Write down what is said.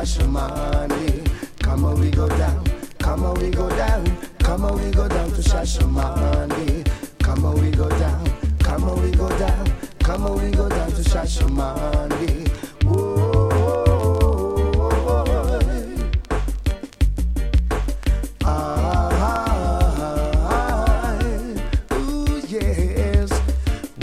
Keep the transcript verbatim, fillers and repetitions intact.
Shashamane. Come on, we go down. Come on, we go down. Come on, we go down to Shashamane. Come on, we go down. Come on, we go down. Come on, we go down to Shashamane.